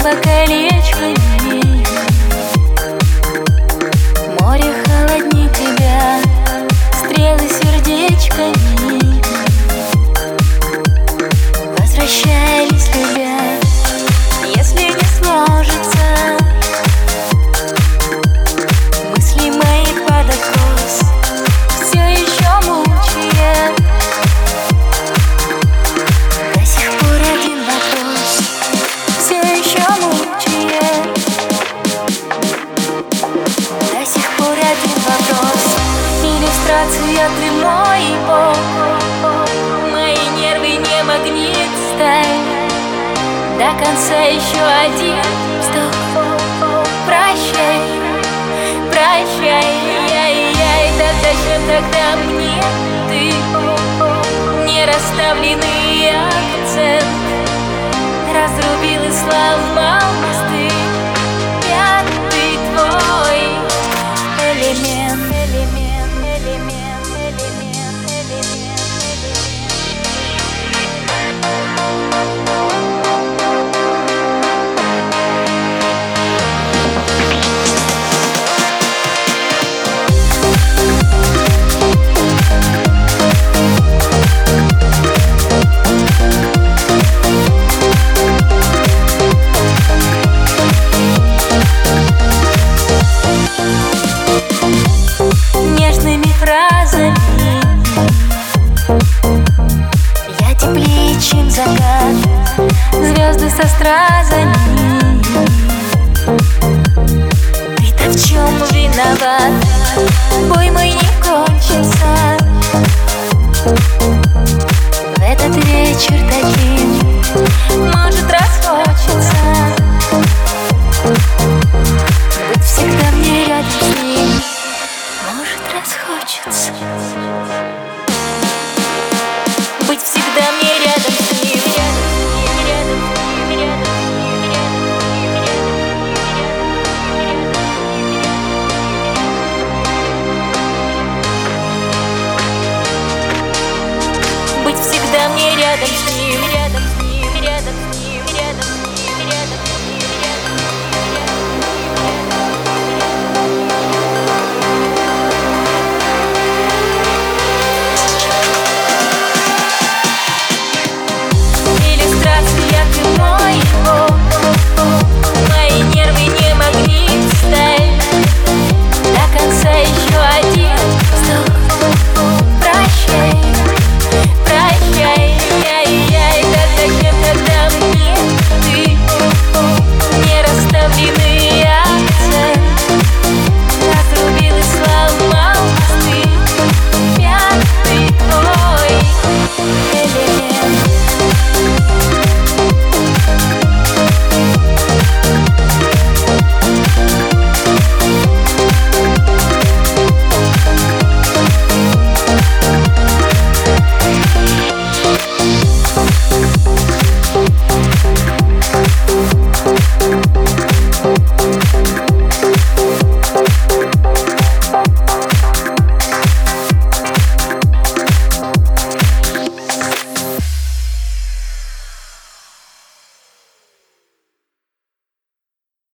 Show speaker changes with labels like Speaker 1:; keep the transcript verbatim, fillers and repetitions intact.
Speaker 1: небо колечками, море холодней тебя, стрелы сердечками, возвращались любя. Если не сложится, мысли мои под откос, все еще мучая. До сих пор один вопрос, все еще мучая. До сих пор один вопрос. Иллюстрация ты мой бог, мои нервы не магнит сталь. До конца еще один вздох. Прощай, прощай, яй-яй. Да зачем тогда мне ты? Не расставленный акцент разрубил и сломал мосты. Пятый твой элемент, элемент, элемент, элемент, элемент, нежными фразами я теплее, чем закат, звезды со стразами. Ты-то в чем виноват? Бой мой не кончится. В этот вечер таким может расхочется быть всегда мне рядом с ним. Может расхочется быть всегда мне рядом с ним. Быть всегда мне рядом с ним, рядом с ним, рядом с ним, рядом с ним, рядом с ним, рядом с ним. Иллюстрация ты мой бог, мои нервы не магнит сталь. До конца еще один вздох. Прощай, прощай, яй-яй. Да зачем тогда мне ты? Не расставленный акцент разрубил и сломал мосты. Пятый твой элемент.